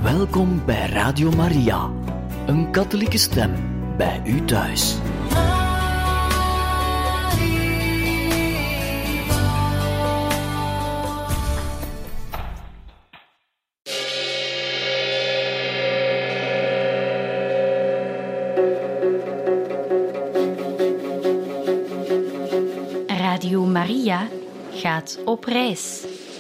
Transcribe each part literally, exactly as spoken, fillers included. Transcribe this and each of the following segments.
Welkom bij Radio Maria, een katholieke stem bij u thuis. Radio Maria gaat op reis.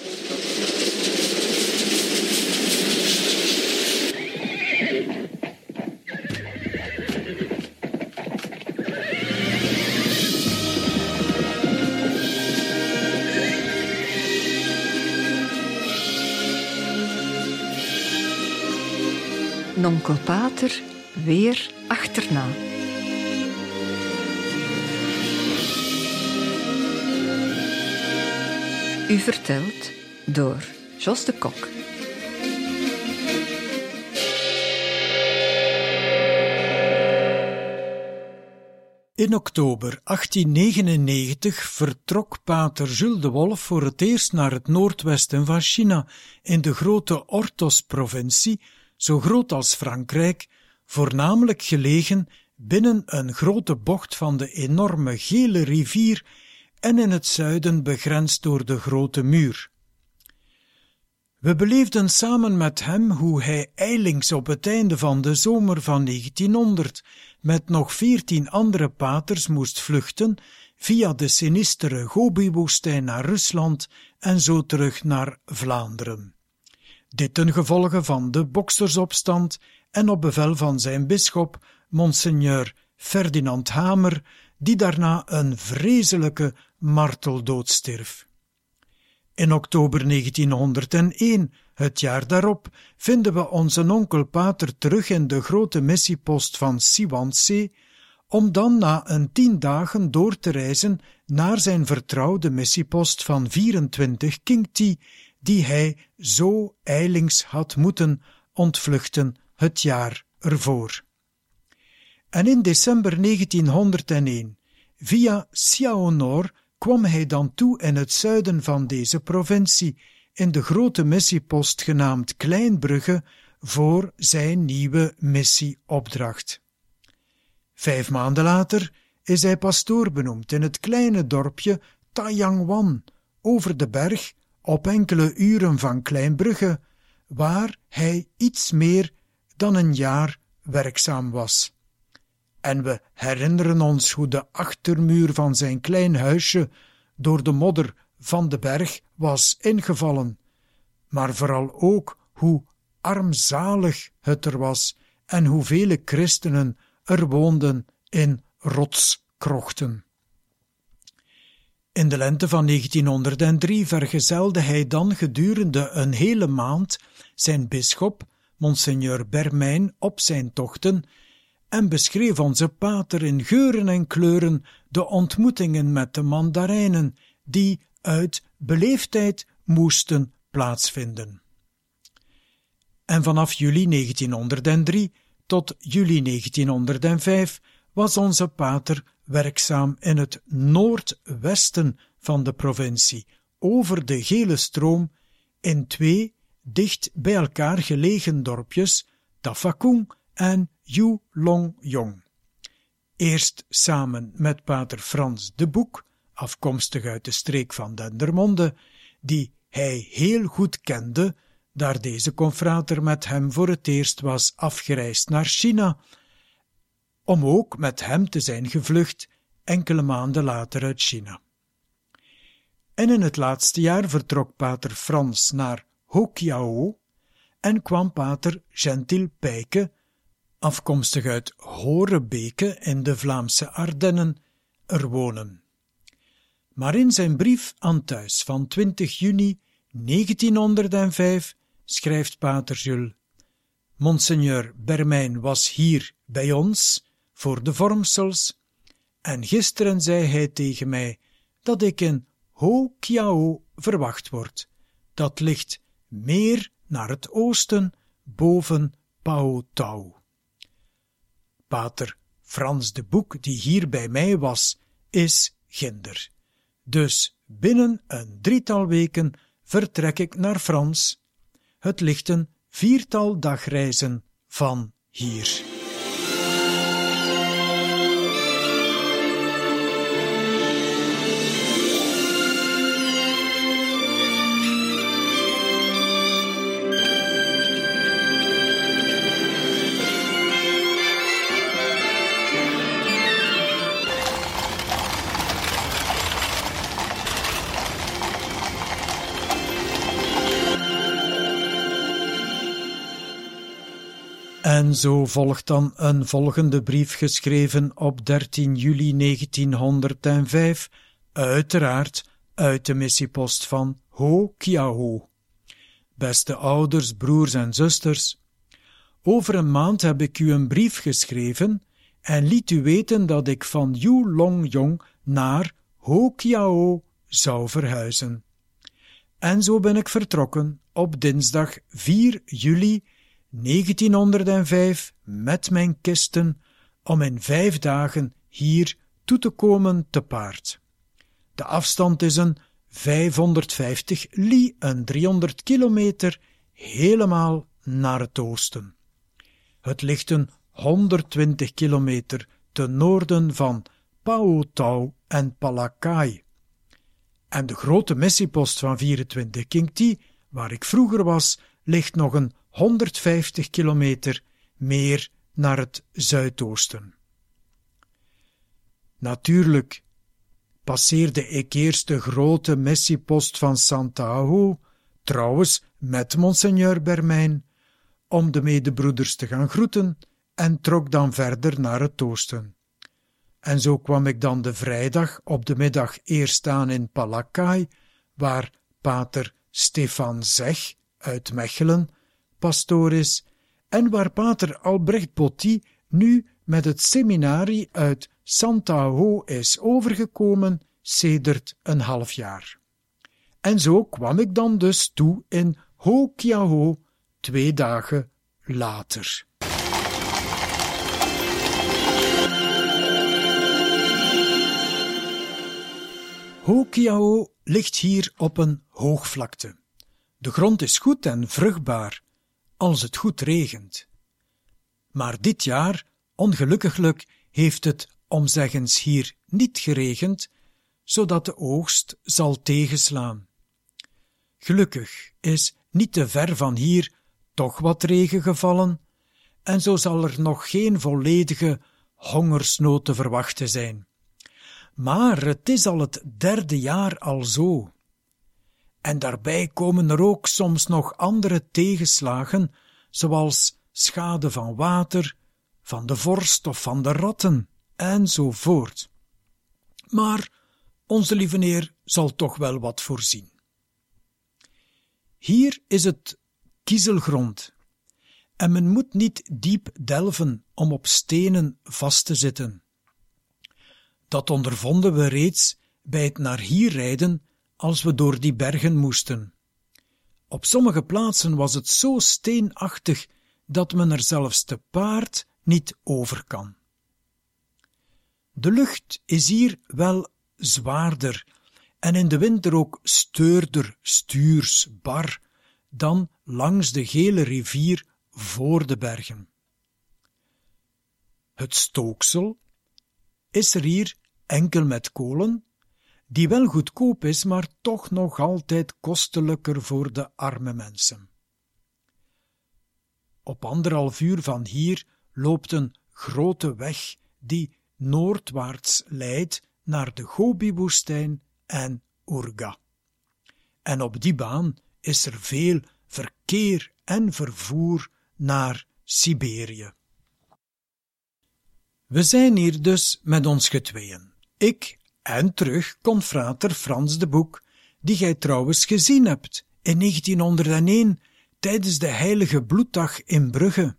Nonkel Pater weer achterna. U vertelt door Jos de Kok. In oktober achttien negenennegentig vertrok pater Jules de Wolf voor het eerst naar het noordwesten van China, in de grote Ordos-provincie, zo groot als Frankrijk, voornamelijk gelegen binnen een grote bocht van de enorme Gele rivier en in het zuiden begrensd door de Grote Muur. We beleefden samen met hem hoe hij ijlings op het einde van de zomer van negentienhonderd met nog veertien andere paters moest vluchten via de sinistere Gobi-woestijn naar Rusland en zo terug naar Vlaanderen. Dit ten gevolge van de Bokstersopstand en op bevel van zijn bisschop, monseigneur Ferdinand Hamer, die daarna een vreselijke marteldood stierf. In oktober negentienhonderdéén, het jaar daarop, vinden we onze onkel Pater terug in de grote missiepost van Siwansee, om dan na een tien dagen door te reizen naar zijn vertrouwde missiepost van vierentwintig Kingti, die hij zo ijlings had moeten ontvluchten het jaar ervoor. En in december negentienhonderdéén, via Siaonor, kwam hij dan toe in het zuiden van deze provincie, in de grote missiepost genaamd Kleinbrugge, voor zijn nieuwe missieopdracht. Vijf maanden later is hij pastoor benoemd in het kleine dorpje Tayangwan, over de berg, op enkele uren van Kleinbrugge, waar hij iets meer dan een jaar werkzaam was. En we herinneren ons hoe de achtermuur van zijn klein huisje door de modder van de berg was ingevallen, maar vooral ook hoe armzalig het er was en hoe vele christenen er woonden in rotskrochten. In de lente van negentienhonderddrie vergezelde hij dan gedurende een hele maand zijn bisschop, monseigneur Bermijn, op zijn tochten en beschreef onze pater in geuren en kleuren de ontmoetingen met de mandarijnen, die uit beleefdheid moesten plaatsvinden. En vanaf juli negentienhonderddrie tot juli negentienhonderdvijf was onze pater werkzaam in het noordwesten van de provincie, over de Gele Stroom, in twee dicht bij elkaar gelegen dorpjes, Tafakung en Yulongyong. Eerst samen met pater Frans de Boek, afkomstig uit de streek van Dendermonde, die hij heel goed kende, daar deze confrater met hem voor het eerst was afgereisd naar China, om ook met hem te zijn gevlucht enkele maanden later uit China. En in het laatste jaar vertrok pater Frans naar Hokiao en kwam pater Gentil Pijke, afkomstig uit Horebeke in de Vlaamse Ardennen, er wonen. Maar in zijn brief aan thuis van twintig juni negentienhonderdvijf schrijft pater Jules: Monseigneur Bermijn was hier bij ons voor de vormsels, en gisteren zei hij tegen mij dat ik in Hokiao verwacht word. Dat ligt meer naar het oosten, boven Pao Tau. Pater Frans de Boek, die hier bij mij was, is ginder. Dus binnen een drietal weken vertrek ik naar Frans. Het ligt een viertal dagreizen van hier. En zo volgt dan een volgende brief geschreven op dertien juli negentienhonderdvijf, uiteraard uit de missiepost van Ho Kiaho. Beste ouders, broers en zusters, over een maand heb ik u een brief geschreven en liet u weten dat ik van Yulongyong naar Ho Kiaho zou verhuizen. En zo ben ik vertrokken op dinsdag vier juli negentienhonderdvijf met mijn kisten om in vijf dagen hier toe te komen te paard. De afstand is een vijfhonderdvijftig li, een driehonderd kilometer, helemaal naar het oosten. Het ligt een honderdtwintig kilometer ten noorden van Pao Tau en Palakai. En de grote missiepost van vierentwintig Kingti, waar ik vroeger was, ligt nog een honderdvijftig kilometer meer naar het zuidoosten. Natuurlijk passeerde ik eerst de grote missiepost van Sant'Aho, trouwens met monseigneur Bermijn, om de medebroeders te gaan groeten en trok dan verder naar het oosten. En zo kwam ik dan de vrijdag op de middag eerst aan in Palakai, waar pater Stefan Zeg uit Mechelen pastoor is, en waar pater Albrecht Botti nu met het seminarie uit Sant'Aho is overgekomen sedert een half jaar. En zo kwam ik dan dus toe in Ho Kiaho twee dagen later. Ho Kiaho ligt hier op een hoogvlakte. De grond is goed en vruchtbaar, als het goed regent. Maar dit jaar, ongelukkiglijk, heeft het omzeggens hier niet geregend, zodat de oogst zal tegenslaan. Gelukkig is niet te ver van hier toch wat regen gevallen, en zo zal er nog geen volledige hongersnood te verwachten zijn. Maar het is al het derde jaar al zo. En daarbij komen er ook soms nog andere tegenslagen, zoals schade van water, van de vorst of van de ratten, enzovoort. Maar onze lieve Heer zal toch wel wat voorzien. Hier is het kiezelgrond, en men moet niet diep delven om op stenen vast te zitten. Dat ondervonden we reeds bij het naar hier rijden als we door die bergen moesten. Op sommige plaatsen was het zo steenachtig dat men er zelfs te paard niet over kan. De lucht is hier wel zwaarder en in de winter ook steurder, stuurs, bar, dan langs de gele rivier voor de bergen. Het stooksel is er hier enkel met kolen, die wel goedkoop is, maar toch nog altijd kostelijker voor de arme mensen. Op anderhalf uur van hier loopt een grote weg die noordwaarts leidt naar de Gobi-woestijn en Urga. En op die baan is er veel verkeer en vervoer naar Siberië. We zijn hier dus met ons getweeën. Ik en terug confrater Frans de Boek, die gij trouwens gezien hebt in negentienhonderdéén tijdens de heilige bloeddag in Brugge.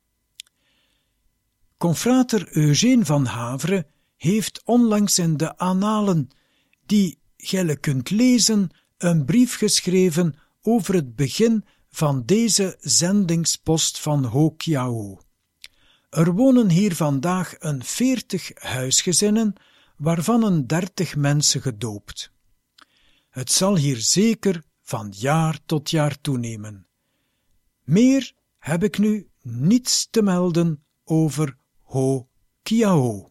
Confrater Eugène van Havre heeft onlangs in de Annalen, die gij kunt lezen, een brief geschreven over het begin van deze zendingspost van Ho Kiaho. Er wonen hier vandaag een veertig huisgezinnen, waarvan een dertig mensen gedoopt. Het zal hier zeker van jaar tot jaar toenemen. Meer heb ik nu niets te melden over Ho Kiao.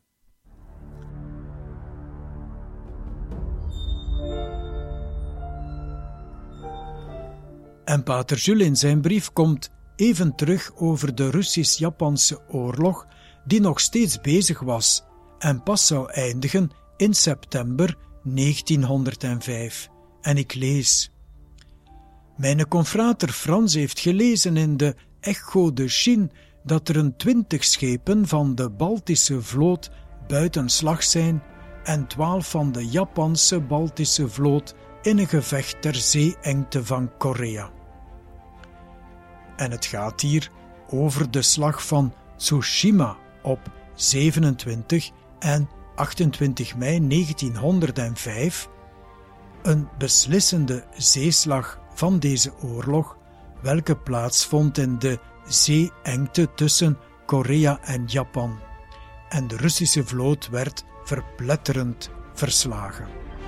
En pater Jules in zijn brief komt even terug over de Russisch-Japanse oorlog, die nog steeds bezig was en pas zou eindigen in september negentienhonderdvijf. En ik lees: Mijn confrater Frans heeft gelezen in de Echo de Chine dat er een twintig schepen van de Baltische vloot buiten slag zijn en twaalf van de Japanse Baltische vloot in een gevecht ter zeeengte van Korea. En het gaat hier over de slag van Tsushima op zevenentwintig en achtentwintig mei negentienhonderdvijf, een beslissende zeeslag van deze oorlog, welke plaatsvond in de zeeengte tussen Korea en Japan. En de Russische vloot werd verpletterend verslagen.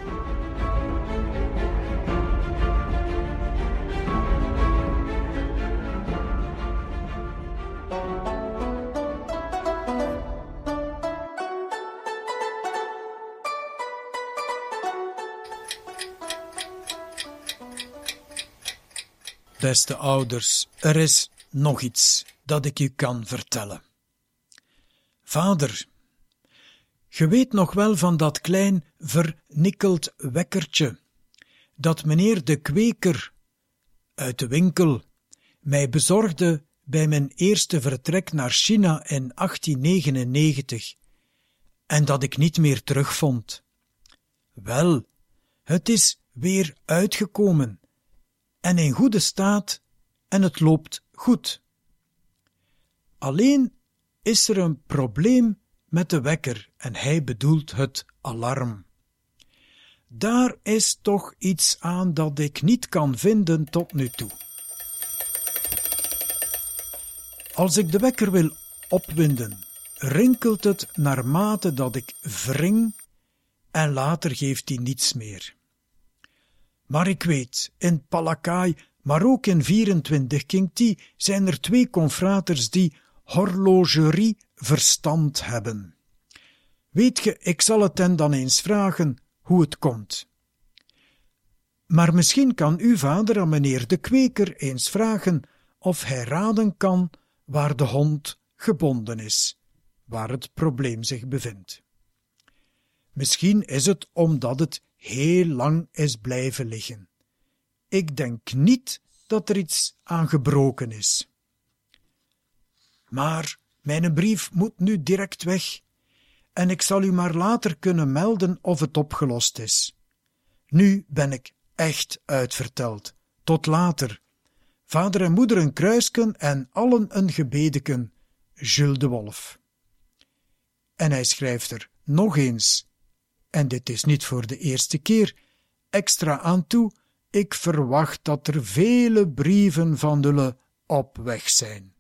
Beste ouders, er is nog iets dat ik u kan vertellen. Vader, je weet nog wel van dat klein vernikkeld wekkertje, dat meneer de kweker uit de winkel mij bezorgde bij mijn eerste vertrek naar China in achttien negenennegentig, en dat ik niet meer terugvond. Wel, het is weer uitgekomen, en in goede staat, en het loopt goed. Alleen is er een probleem met de wekker, en hij bedoelt het alarm. Daar is toch iets aan dat ik niet kan vinden tot nu toe. Als ik de wekker wil opwinden, rinkelt het naarmate dat ik wring, en later geeft hij niets meer. Maar ik weet, in Palakai, maar ook in vierentwintig Kingti, zijn er twee confraters die horlogerie verstand hebben. Weet ge, ik zal het hen dan eens vragen hoe het komt. Maar misschien kan uw vader aan meneer de kweker eens vragen of hij raden kan waar de hond gebonden is, waar het probleem zich bevindt. Misschien is het omdat het heel lang is blijven liggen. Ik denk niet dat er iets aan gebroken is. Maar mijn brief moet nu direct weg, en ik zal u maar later kunnen melden of het opgelost is. Nu ben ik echt uitverteld. Tot later. Vader en moeder een kruisken en allen een gebedeken. Jules de Wolf. En hij schrijft er nog eens, en dit is niet voor de eerste keer, extra aan toe: ik verwacht dat er vele brieven van jullie op weg zijn.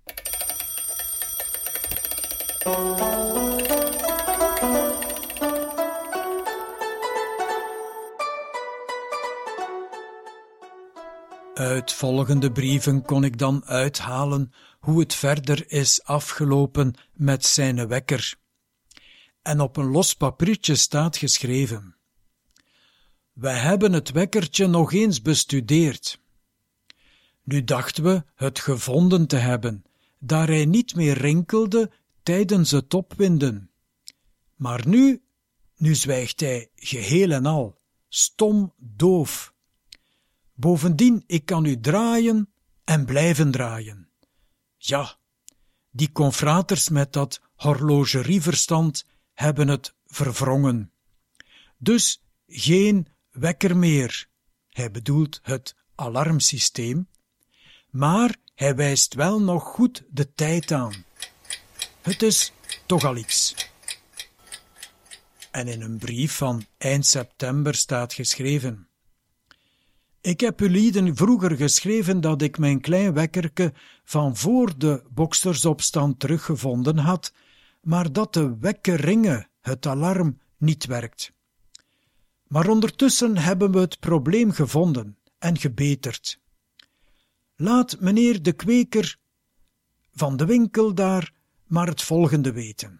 Uit volgende brieven kon ik dan uithalen hoe het verder is afgelopen met zijn wekker. En op een los papiertje staat geschreven: wij hebben het wekkertje nog eens bestudeerd. Nu dachten we het gevonden te hebben, daar hij niet meer rinkelde tijdens het opwinden. Maar nu, nu zwijgt hij geheel en al, stom doof. Bovendien, ik kan u draaien en blijven draaien. Ja, die confraters met dat horlogerieverstand hebben het verwrongen. Dus geen wekker meer. Hij bedoelt het alarmsysteem, maar hij wijst wel nog goed de tijd aan. Het is toch al iets. En in een brief van eind september staat geschreven: ik heb u lieden vroeger geschreven dat ik mijn klein wekkerke van voor de bokstersopstand teruggevonden had, maar dat de wekkeringen, het alarm, niet werkt. Maar ondertussen hebben we het probleem gevonden en gebeterd. laat meneer de kweker van de winkel daar maar het volgende weten.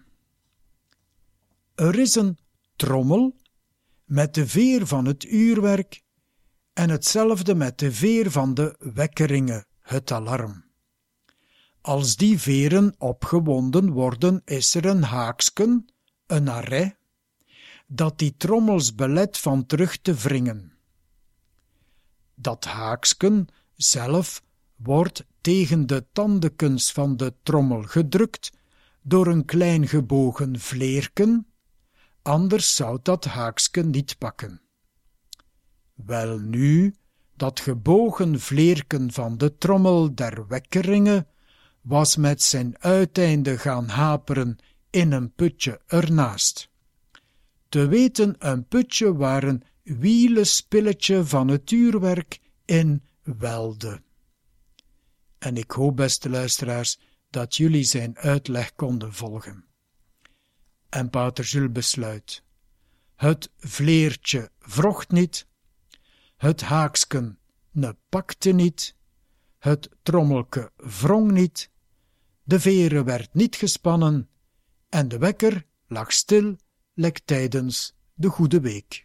Er is een trommel met de veer van het uurwerk en hetzelfde met de veer van de wekkeringen, het alarm. Als die veren opgewonden worden, is er een haaksken, een arret, dat die trommels belet van terug te wringen. Dat haaksken zelf wordt tegen de tandekens van de trommel gedrukt door een klein gebogen vleerken, anders zou dat haaksken niet pakken. Welnu, dat gebogen vleerken van de trommel der wekkeringen was met zijn uiteinde gaan haperen in een putje ernaast. Te weten een putje waar een wielenspilletje van het uurwerk in welde. En ik hoop, beste luisteraars, dat jullie zijn uitleg konden volgen. En pater Jules besluit. Het vleertje vrocht niet, het haaksken ne pakte niet, het trommelke wrong niet, de vere werd niet gespannen en de wekker lag stil, lek tijdens de Goede Week.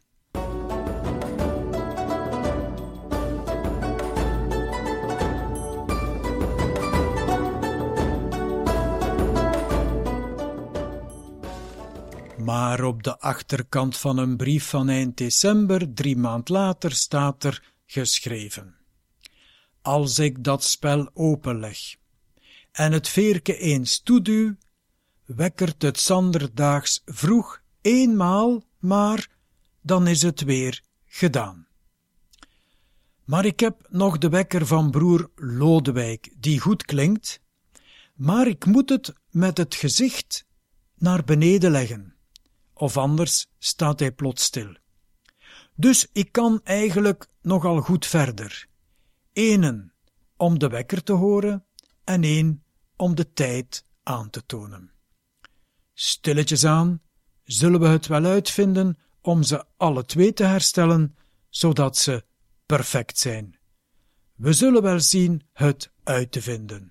Maar op de achterkant van een brief van eind december, drie maand later, staat er geschreven: Als ik dat spel openleg en het veerke eens toeduw, wekkert het zanderdaags vroeg eenmaal, maar dan is het weer gedaan. Maar ik heb nog de wekker van broer Lodewijk, die goed klinkt, maar ik moet het met het gezicht naar beneden leggen, of anders staat hij plots stil. Dus ik kan eigenlijk nogal goed verder. Enen om de wekker te horen en één om de tijd aan te tonen. Stilletjes aan zullen we het wel uitvinden om ze alle twee te herstellen, zodat ze perfect zijn. We zullen wel zien het uit te vinden.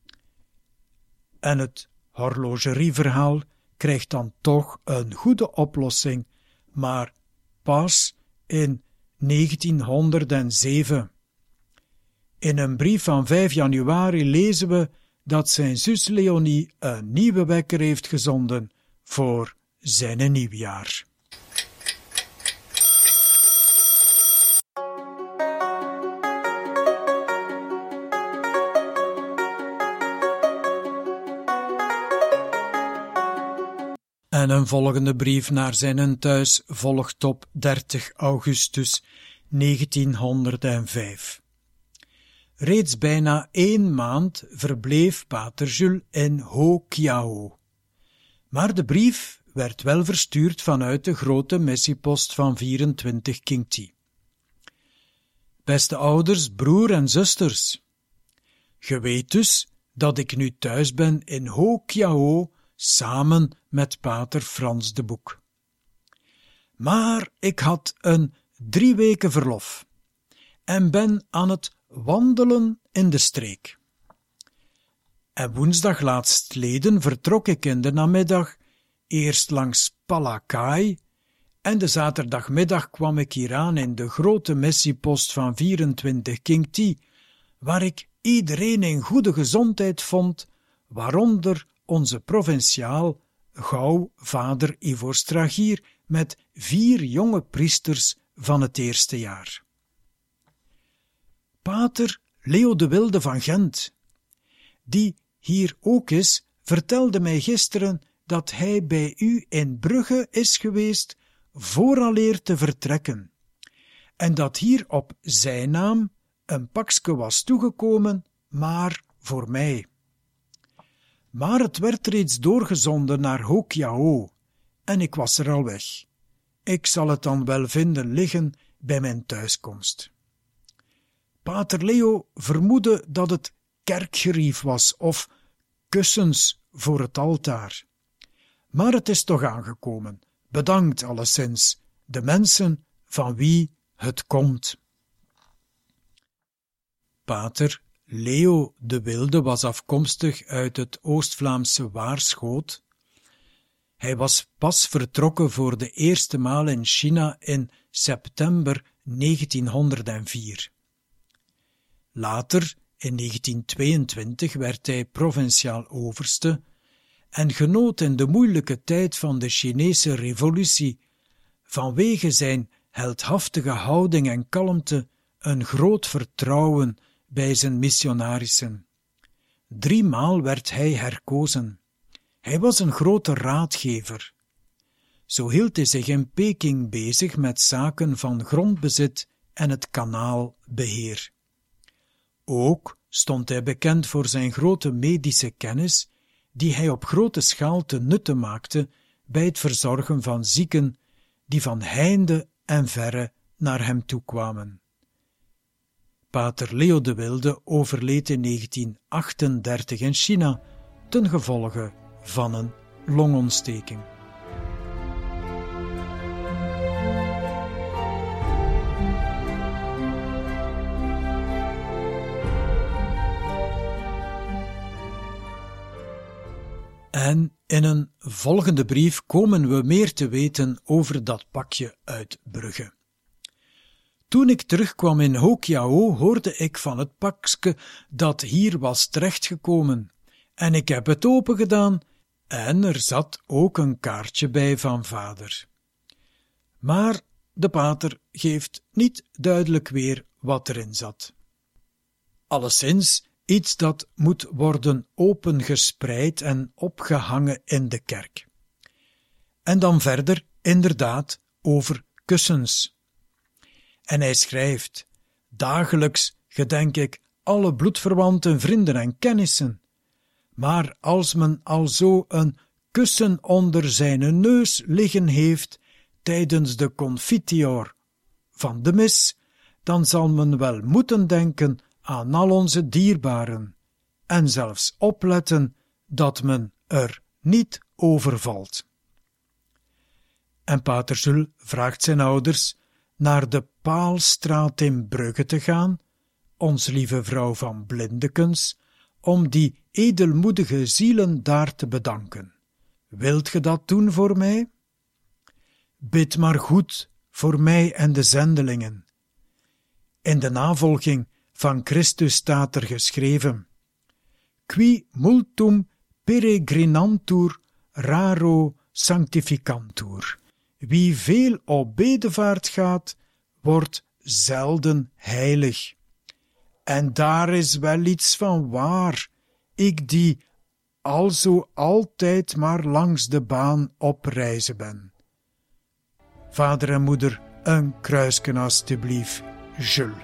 En het horlogerieverhaal krijgt dan toch een goede oplossing, maar pas in negentienhonderdzeven. In een brief van vijf januari lezen we dat zijn zus Leonie een nieuwe wekker heeft gezonden voor zijn nieuwjaar. En een volgende brief naar zijn thuis volgt op dertig augustus negentienhonderdvijf. Reeds bijna één maand verbleef pater Jules in Ho Kiao. Maar de brief werd wel verstuurd vanuit de grote missiepost van vierentwintig Kingti. Beste ouders, broer en zusters, ge weet dus dat ik nu thuis ben in Ho Kiao samen met pater Frans de Boek. Maar ik had een drie weken verlof en ben aan het wandelen in de streek. En woensdag laatstleden vertrok ik in de namiddag eerst langs Palakai en de zaterdagmiddag kwam ik hier aan in de grote missiepost van vierentwintig Kingti, waar ik iedereen in goede gezondheid vond, waaronder onze provinciaal, gauw vader Ivo Stragier, met vier jonge priesters van het eerste jaar. Pater Leo de Wilde van Gent, die hier ook is, vertelde mij gisteren dat hij bij u in Brugge is geweest vooraleer te vertrekken, en dat hier op zijn naam een pakske was toegekomen, maar voor mij. Maar het werd reeds doorgezonden naar Ho Kiao, en ik was er al weg. Ik zal het dan wel vinden liggen bij mijn thuiskomst. Pater Leo vermoedde dat het kerkgerief was of kussens voor het altaar. Maar het is toch aangekomen, bedankt alleszins, de mensen van wie het komt. Pater Leo de Wilde was afkomstig uit het Oost-Vlaamse Waarschoot. Hij was pas vertrokken voor de eerste maal in China in september negentienhonderdvier. Later, in negentien tweeëntwintig, werd hij provinciaal overste en genoot in de moeilijke tijd van de Chinese revolutie vanwege zijn heldhaftige houding en kalmte een groot vertrouwen bij zijn missionarissen. Driemaal werd hij herkozen. Hij was een grote raadgever. Zo hield hij zich in Peking bezig met zaken van grondbezit en het kanaalbeheer. Ook stond hij bekend voor zijn grote medische kennis, die hij op grote schaal te nutte maakte bij het verzorgen van zieken die van heinde en verre naar hem toekwamen. Pater Leo de Wilde overleed in negentien achtendertig in China ten gevolge van een longontsteking. En in een volgende brief komen we meer te weten over dat pakje uit Brugge. Toen ik terugkwam in Hokiao, hoorde ik van het pakje dat hier was terechtgekomen, en ik heb het opengedaan, en er zat ook een kaartje bij van vader. Maar de pater geeft niet duidelijk weer wat erin zat. Alleszins iets dat moet worden opengespreid en opgehangen in de kerk. En dan verder, inderdaad, over kussens. En hij schrijft: dagelijks gedenk ik alle bloedverwanten, vrienden en kennissen. Maar als men al zo een kussen onder zijn neus liggen heeft tijdens de confiteor van de mis, dan zal men wel moeten denken aan al onze dierbaren en zelfs opletten dat men er niet overvalt. En pater Jules vraagt zijn ouders naar de Paalstraat in Brugge te gaan, ons lieve vrouw van Blindekens, om die edelmoedige zielen daar te bedanken. Wilt ge dat doen voor mij? Bid maar goed voor mij en de zendelingen. In de navolging van Christus staat er geschreven: Qui multum peregrinantur raro sanctificantur. Wie veel op bedevaart gaat, wordt zelden heilig. En daar is wel iets van waar, ik die alzo altijd maar langs de baan op reizen ben. Vader en moeder, een kruisken alstublieft, Jules.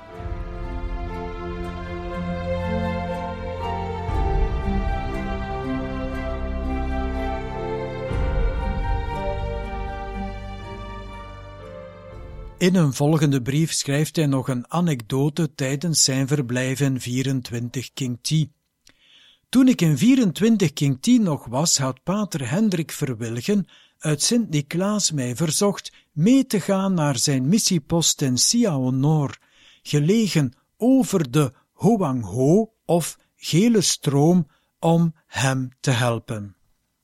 In een volgende brief schrijft hij nog een anekdote tijdens zijn verblijf in vierentwintig King T. Toen ik in vierentwintig King T nog was, had pater Hendrik Verwilgen uit Sint-Niklaas mij verzocht mee te gaan naar zijn missiepost in Siaonor, gelegen over de Hoang-ho of Gele Stroom, om hem te helpen.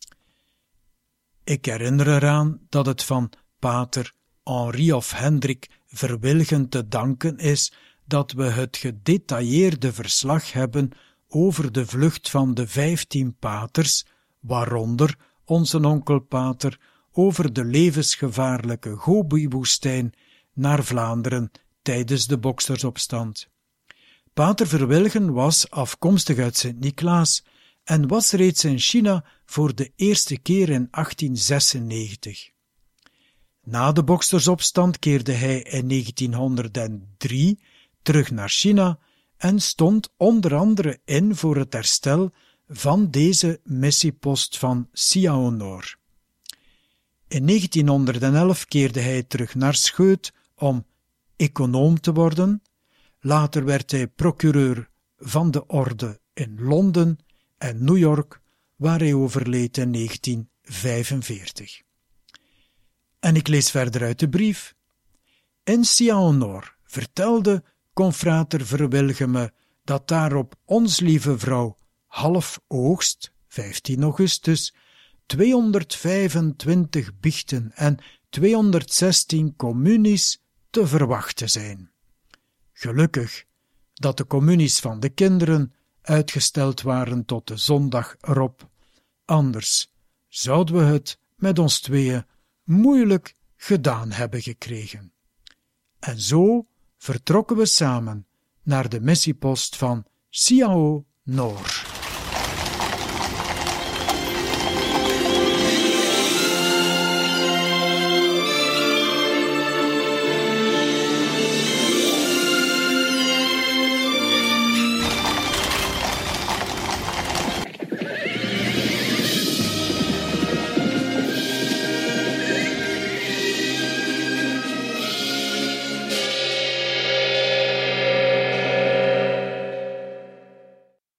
Ik herinner eraan dat het van pater Henri of Hendrik Verwilgen te danken is dat we het gedetailleerde verslag hebben over de vlucht van de vijftien paters, waaronder onze onkelpater, over de levensgevaarlijke Gobi-woestijn naar Vlaanderen tijdens de Bokstersopstand. Pater Verwilgen was afkomstig uit Sint-Niklaas en was reeds in China voor de eerste keer in achttien zesennegentig. Na de Bokstersopstand keerde hij in negentienhonderddrie terug naar China en stond onder andere in voor het herstel van deze missiepost van Siaonor. In negentienhonderdelf keerde hij terug naar Scheut om econoom te worden. Later werd hij procureur van de orde in Londen en New York, waar hij overleed in negentien vijfenveertig. En ik lees verder uit de brief. In Siaonor vertelde confrater Verwilgen me dat daarop Ons Lieve Vrouw half oogst, vijftien augustus, tweehonderdvijfentwintig biechten en tweehonderdzestien communies te verwachten zijn. Gelukkig dat de communies van de kinderen uitgesteld waren tot de zondag erop, anders zouden we het met ons tweeën moeilijk gedaan hebben gekregen. En zo vertrokken we samen naar de missiepost van Siao Noor.